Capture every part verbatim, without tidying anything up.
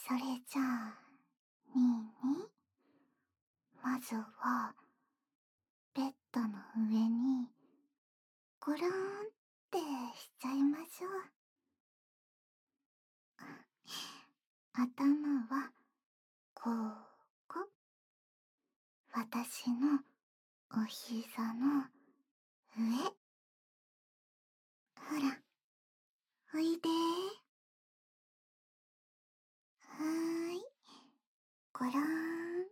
それじゃあ、にーに、まずは、ベッドの上に、ゴローンってしちゃいましょう。頭は、ここ。私のお膝の上。ほら、おいでー。はーい、ゴローン。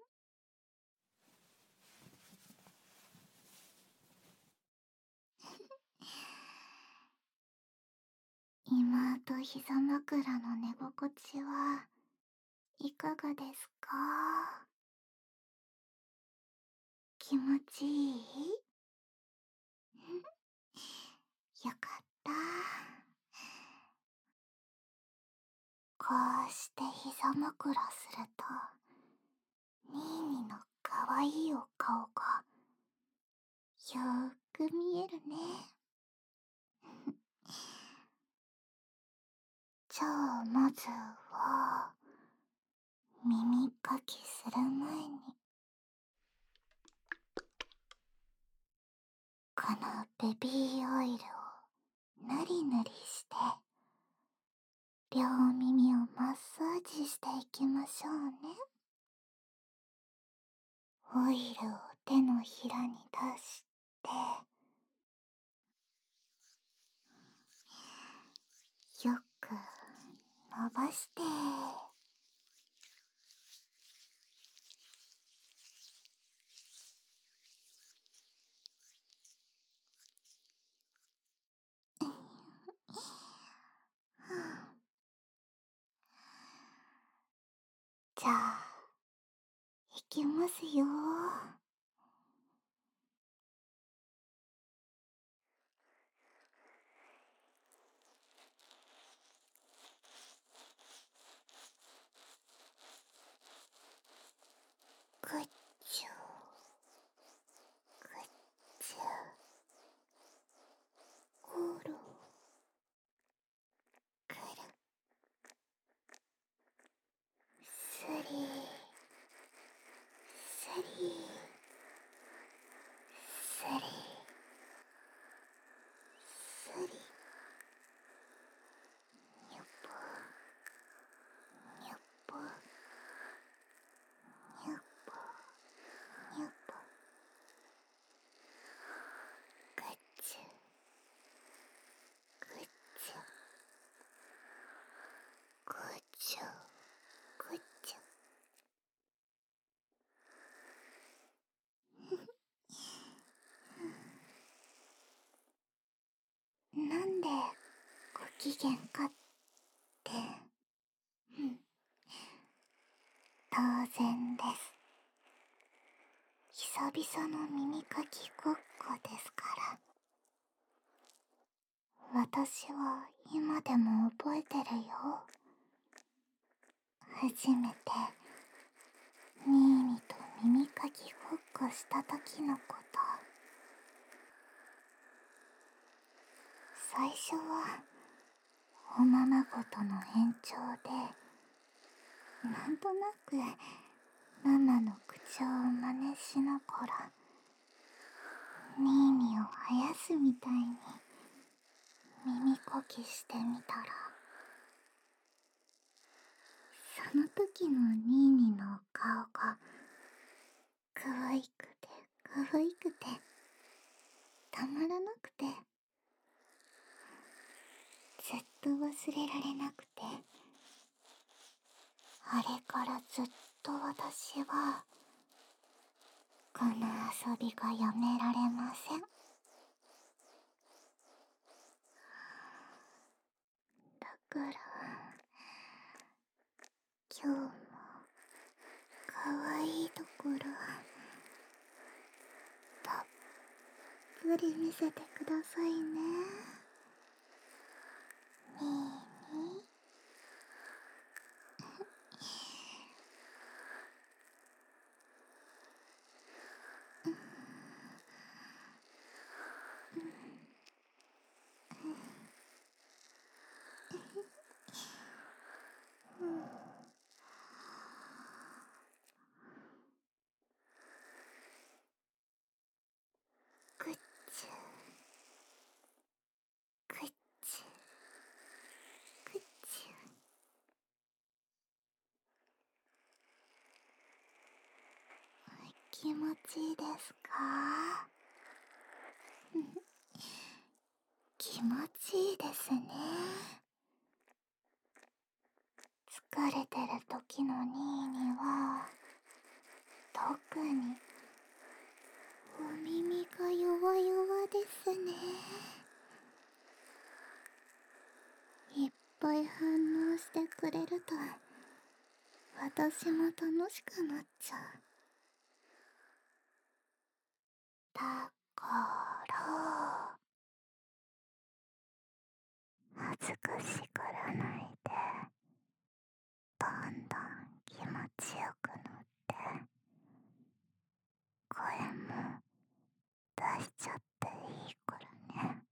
妹膝枕の寝心地はいかがですか？気持ちいい？よかった。こうして膝枕すると、ニーニのかわいいお顔がよーく見えるね。じゃあまずは、耳かきする前に、このベビーオイルをぬりぬりして、両耳をマッサージしていきましょうね。オイルを手のひらに出して、よく伸ばして、じゃあ、いきますよ。ぐっちゅぐっちゅぐるぐる、すりすりすりすり、にょぽにょぽにょぽにょぽ、ぐっちゅぐっちゅぐっちゅぐっちゅ。なんでご機嫌かって、うん、当然です。久々の耳かきごっこですから。私は今でも覚えてるよ。初めてニーニと耳かきごっこした時のこと。最初はおままごとの延長で、なんとなくママの口調を真似しながらニーニをあやすみたいに耳かきしてみたら、その時のニーニの顔が可愛くて可愛くてたまらなくて、ずっと忘れられなくて、あれからずっと私はこの遊びがやめられません。だから今日も可愛いところたっぷり見せてくださいね。にーに気持ちいいですか？気持ちいいですね。疲れてる時のニーには特にお耳が弱々ですね。いっぱい反応してくれると私も楽しくなっちゃう。だから恥ずかしがらないで、どんどん気持ちよくなって声も出しちゃっていいからね。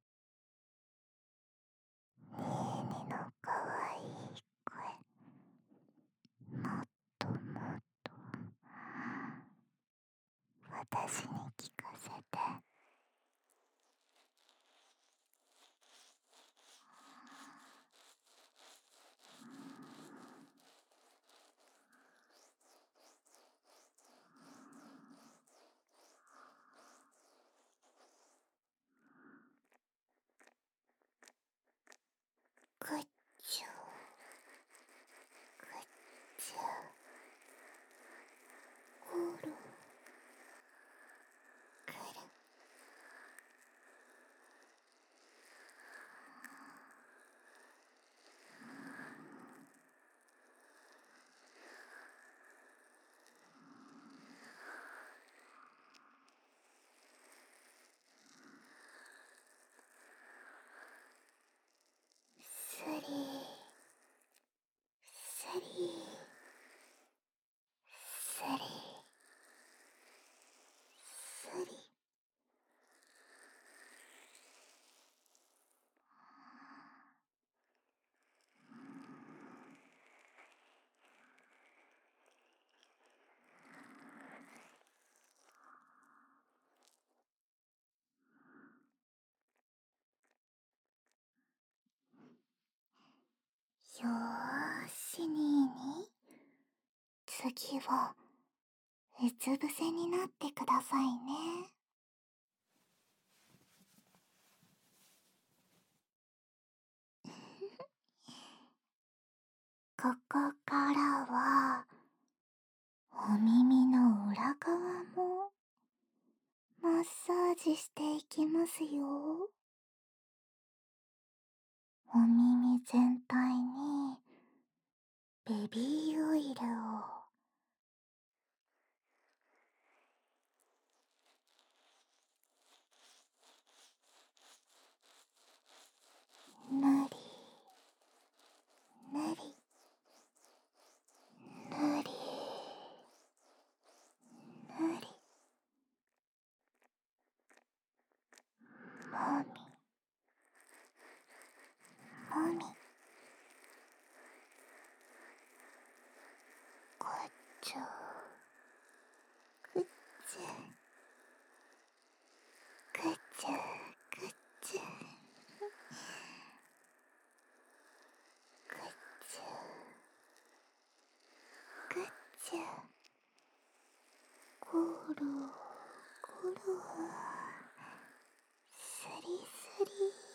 ニーニのかわいい声、もっともっと私に聞かせて。ぐっちゅぐっちゅぐるぐる。スリースリースリースリー。よーし、ニーニ、次はうつ伏せになってくださいね。ここからはお耳の裏側もマッサージしていきますよ。お耳全体にベビーオイルをぬりぬりぬりぬり、もみもみ、ぐっちゅぐっちゅぐっちゅぐっちゅぐっちゅぐっちゅ、ぐるぐる、すりすり。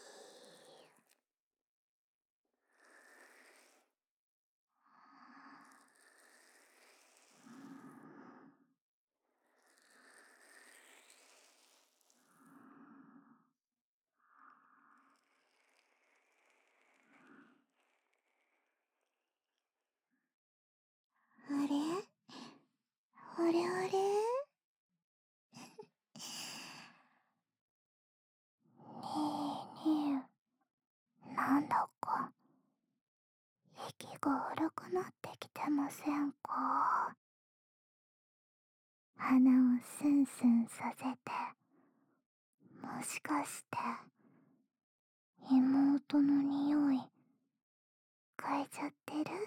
あれあれあれ、にーにー、なんだか息が荒くなってきてませんか？鼻をスンスンさせて、もしかして妹の匂い嗅いじゃってる？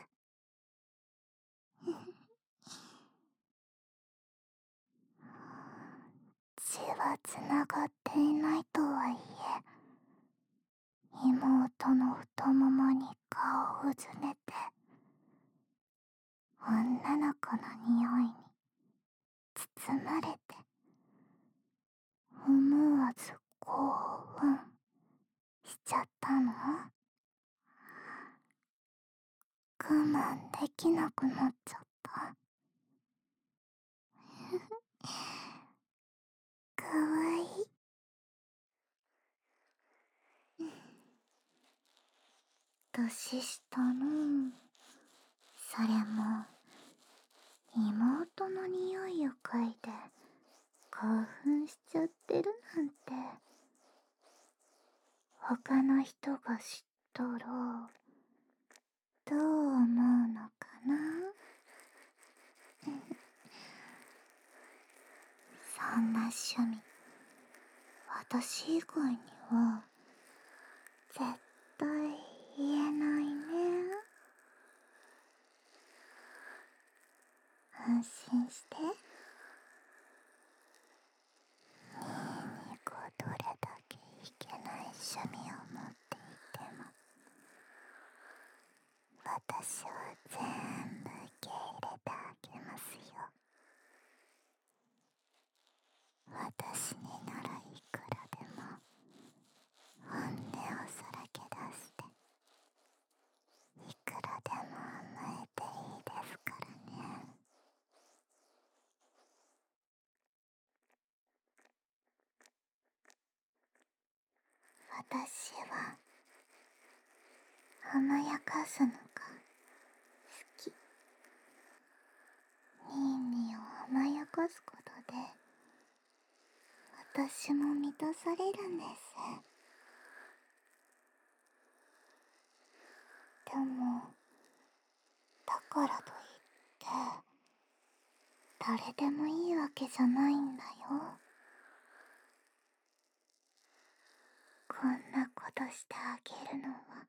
血はつながっていないとはいえ、妹の太ももに顔をうずめて女の子の匂いに包まれてちゃったの？我慢できなくなっちゃった。かわいい。年下のそれも妹の匂いを嗅いで興奮しちゃってるなんて、他の人が知ったらどう思うのかな。そんな趣味私以外には絶対言えないね。安心して。ニーニコどれだけいけない趣味を持っていても、私は全部受け入れてあげますよ。私にならいくらでも本音をさらけ出して、いくらでも甘えていいですからね。私は甘やかすのが好き。ニーニーを甘やかすことで私も満たされるんです。でもだからといって誰でもいいわけじゃないんだよ。こんなことしてあげるのは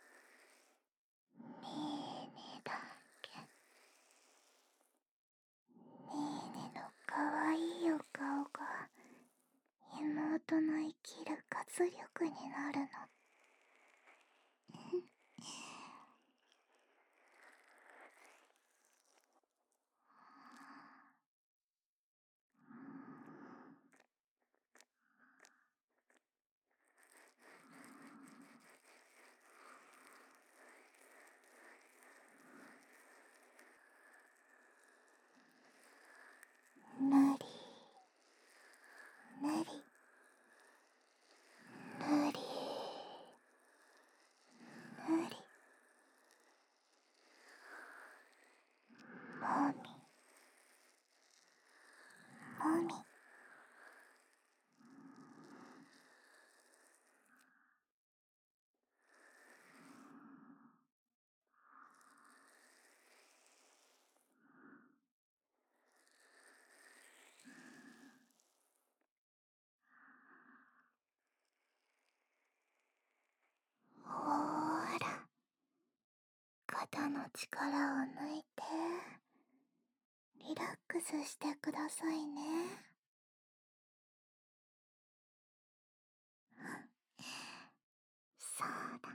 ニーニーだけ。ニーニーのかわいいお顔が妹の生きる活力になるの。ぬりぬりぬりぬり、もみもみ。ほーら、肩の力を抜いてリラックスしてくださいね。そうだ、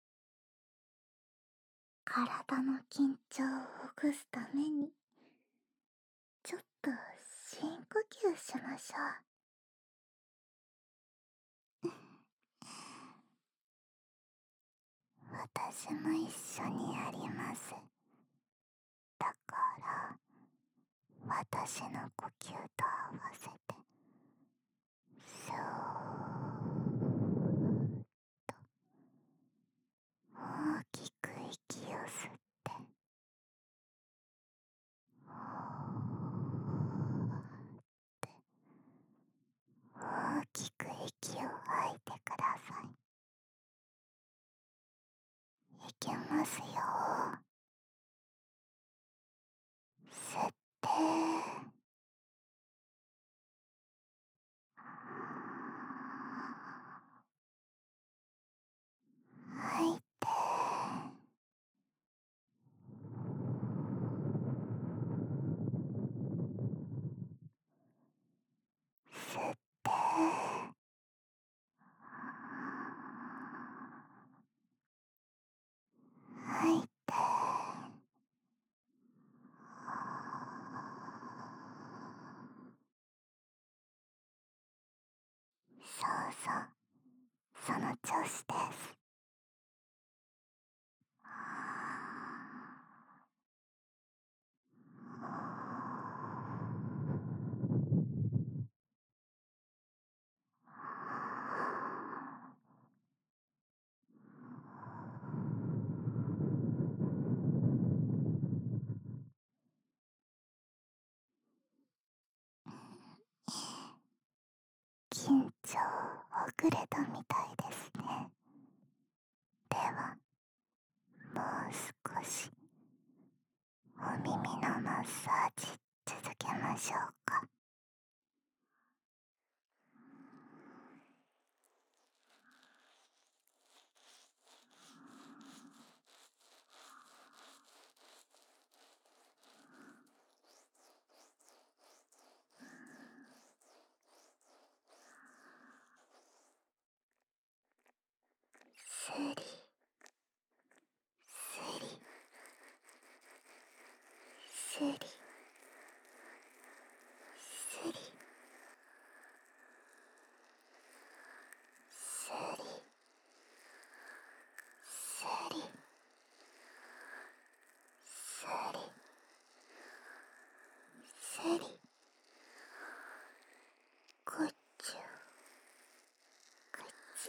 体の緊張をほぐすためにちょっと深呼吸しましょう。私も一緒にやります。だから私の呼吸と合わせてそーっと大きく息を吸って、ほーって大きく息を吐いてください。いきますよ。吸って吐いて、吸って吐いて。そうそう、そのの調子です。緊張ほぐれたみたいですね。ではもう少しお耳のマッサージ続けましょうか。スリスリスリスリスリスリスリスリ、こっちゅこっちゅ。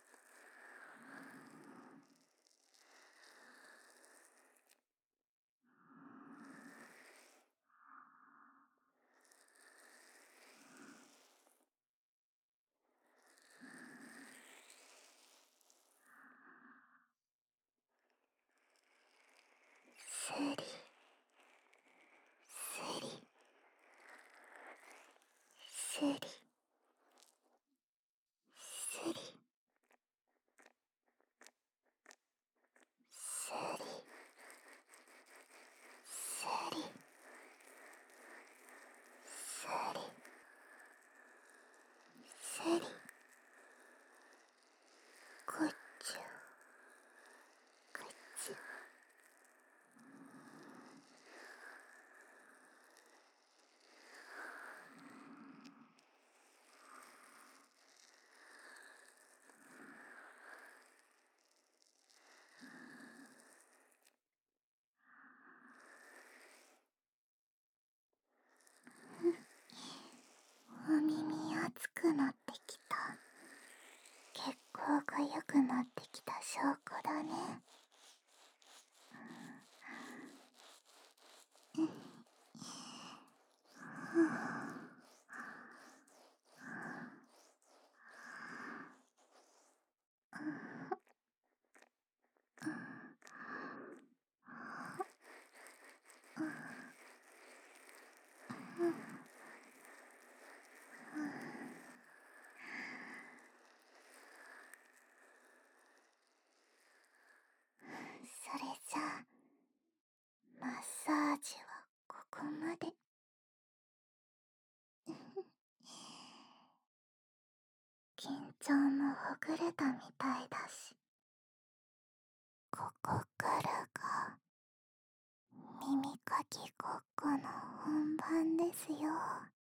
スリスリスリスリスリスリスリスリ、こっちゅこっちゅ。お耳熱くなってきた。血行が良くなってきた証拠だね。それじゃあマッサージはここまで。緊張もほぐれたみたいだし、ここからが耳かきごっこの本番ですよ。